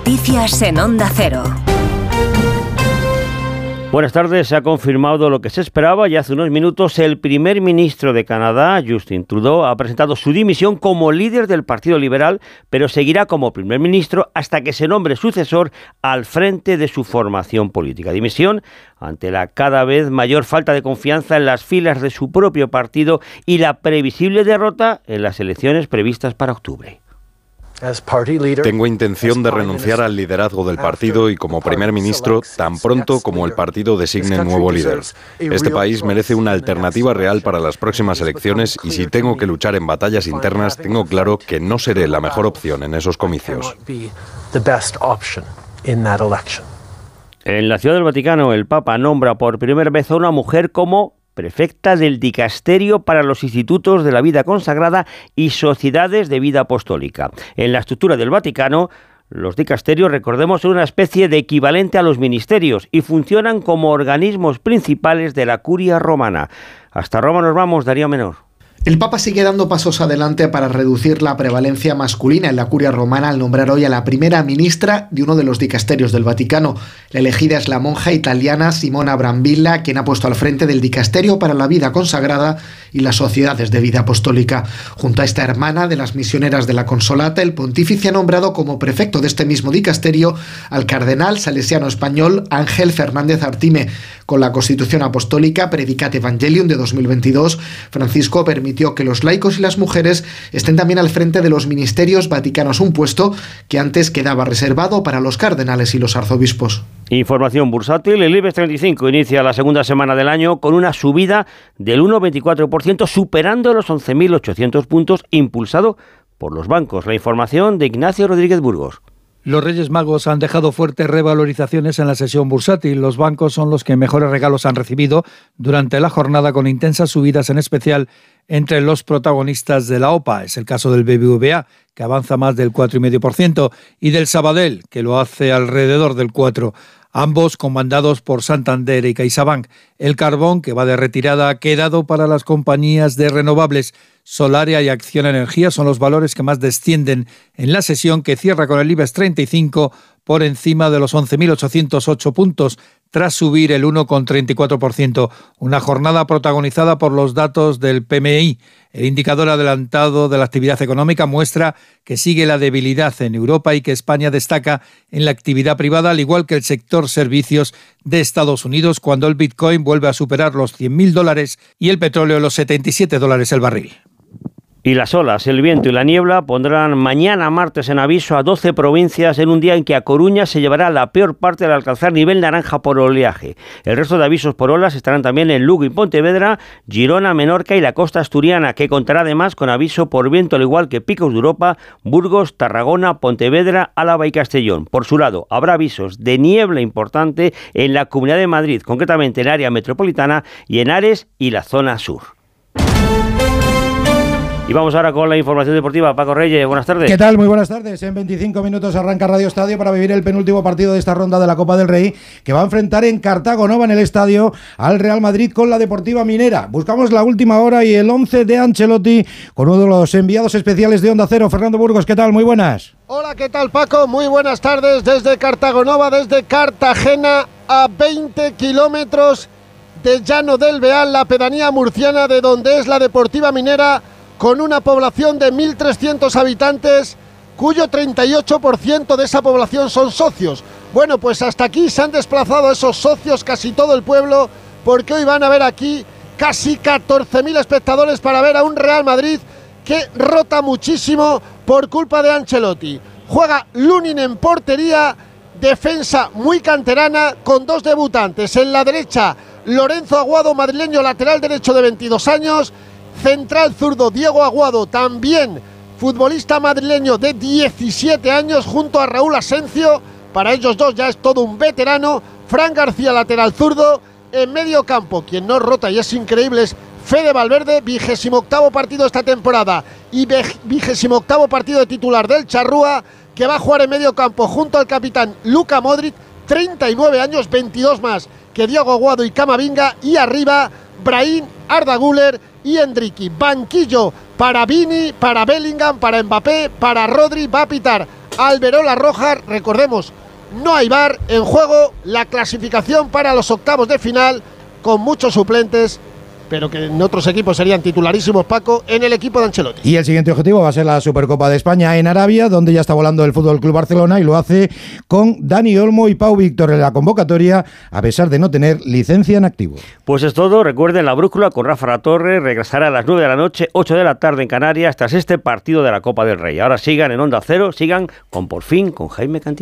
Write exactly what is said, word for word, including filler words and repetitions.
Noticias en Onda Cero. Buenas tardes. Se ha confirmado lo que se esperaba y hace unos minutos el primer ministro de Canadá, Justin Trudeau, ha presentado su dimisión como líder del Partido Liberal, pero seguirá como primer ministro hasta que se nombre sucesor al frente de su formación política. Dimisión ante la cada vez mayor falta de confianza en las filas de su propio partido y la previsible derrota en las elecciones previstas para octubre. Tengo intención de renunciar al liderazgo del partido y como primer ministro tan pronto como el partido designe nuevo líder. Este país merece una alternativa real para las próximas elecciones y si tengo que luchar en batallas internas, tengo claro que no seré la mejor opción en esos comicios. En la Ciudad del Vaticano, el Papa nombra por primera vez a una mujer como prefecta del Dicasterio para los Institutos de la Vida Consagrada y Sociedades de Vida Apostólica. En la estructura del Vaticano, los dicasterios, recordemos, son una especie de equivalente a los ministerios y funcionan como organismos principales de la curia romana. Hasta Roma nos vamos, Darío Menor. El Papa sigue dando pasos adelante para reducir la prevalencia masculina en la curia romana al nombrar hoy a la primera ministra de uno de los dicasterios del Vaticano. La elegida es la monja italiana Simona Brambilla, quien ha puesto al frente del Dicasterio para la Vida Consagrada y las Sociedades de Vida Apostólica. Junto a esta hermana de las misioneras de la Consolata, el pontífice ha nombrado como prefecto de este mismo dicasterio al cardenal salesiano español Ángel Fernández Artime. Con la Constitución Apostólica Predicat Evangelium de dos mil veintidós, Francisco permitió que los laicos y las mujeres estén también al frente de los ministerios vaticanos, un puesto que antes quedaba reservado para los cardenales y los arzobispos. Información bursátil. El IBEX treinta y cinco inicia la segunda semana del año con una subida del uno coma veinticuatro por ciento, superando los once mil ochocientos puntos, impulsado por los bancos. La información de Ignacio Rodríguez Burgos. Los Reyes Magos han dejado fuertes revalorizaciones en la sesión bursátil. Los bancos son los que mejores regalos han recibido durante la jornada, con intensas subidas, en especial entre los protagonistas de la O P A. Es el caso del B B V A, que avanza más del cuatro coma cinco por ciento, y del Sabadell, que lo hace alrededor del cuatro por ciento. Ambos comandados por Santander y CaixaBank. El carbón, que va de retirada, ha quedado para las compañías de renovables. Solaria y Acciona Energía son los valores que más descienden en la sesión, que cierra con el IBEX treinta y cinco por encima de los once mil ochocientos ocho puntos, tras subir el uno coma treinta y cuatro por ciento. Una jornada protagonizada por los datos del P M I. El indicador adelantado de la actividad económica muestra que sigue la debilidad en Europa y que España destaca en la actividad privada, al igual que el sector servicios de Estados Unidos, cuando el Bitcoin vuelve a superar los cien mil dólares y el petróleo los setenta y siete dólares el barril. Y las olas, el viento y la niebla pondrán mañana martes en aviso a doce provincias en un día en que a Coruña se llevará la peor parte al alcanzar nivel naranja por oleaje. El resto de avisos por olas estarán también en Lugo y Pontevedra, Girona, Menorca y la costa asturiana, que contará además con aviso por viento, al igual que Picos de Europa, Burgos, Tarragona, Pontevedra, Álava y Castellón. Por su lado, habrá avisos de niebla importante en la Comunidad de Madrid, concretamente en el área metropolitana y en Ares y la zona sur. Y vamos ahora con la información deportiva. Paco Reyes, buenas tardes. ¿Qué tal? Muy buenas tardes. En veinticinco minutos arranca Radio Estadio para vivir el penúltimo partido de esta ronda de la Copa del Rey, que va a enfrentar en Cartago Nova, en el estadio, al Real Madrid con la Deportiva Minera. Buscamos la última hora y el once de Ancelotti con uno de los enviados especiales de Onda Cero, Fernando Burgos. ¿Qué tal? Muy buenas. Hola, ¿qué tal, Paco? Muy buenas tardes desde Cartago Nova, desde Cartagena, a veinte kilómetros de Llano del Beal, la pedanía murciana de donde es la Deportiva Minera, con una población de mil trescientos habitantes, cuyo treinta y ocho por ciento de esa población son socios. Bueno, pues hasta aquí se han desplazado esos socios, casi todo el pueblo, porque hoy van a ver aquí casi catorce mil espectadores para ver a un Real Madrid que rota muchísimo por culpa de Ancelotti. Juega Lunin en portería, defensa muy canterana con dos debutantes. En la derecha, Lorenzo Aguado, madrileño, lateral derecho de veintidós años. Central zurdo Diego Aguado, también futbolista madrileño de diecisiete años, junto a Raúl Asencio. Para ellos dos ya es todo un veterano. Fran García, lateral zurdo. En medio campo, quien no rota y es increíble, es Fede Valverde, vigésimo octavo partido esta temporada y vigésimo octavo partido de titular del Charrúa, que va a jugar en medio campo junto al capitán Luka Modric, treinta y nueve años, veintidós más que Diego Aguado y Camavinga, y arriba Brahim, Arda Güler y Endricky. Banquillo para Vini, para Bellingham, para Mbappé, para Rodri. Va a pitar Alberola Roja. Recordemos, no hay V A R, en juego la clasificación para los octavos de final, con muchos suplentes, pero que en otros equipos serían titularísimos, Paco, en el equipo de Ancelotti. Y el siguiente objetivo va a ser la Supercopa de España en Arabia, donde ya está volando el F C Barcelona y lo hace con Dani Olmo y Pau Víctor en la convocatoria, a pesar de no tener licencia en activo. Pues es todo. Recuerden la brújula con Rafa Latorre. Regresará a las nueve de la noche, ocho de la tarde en Canarias, tras este partido de la Copa del Rey. Ahora sigan en Onda Cero, sigan con Por Fin, con Jaime Cantillán.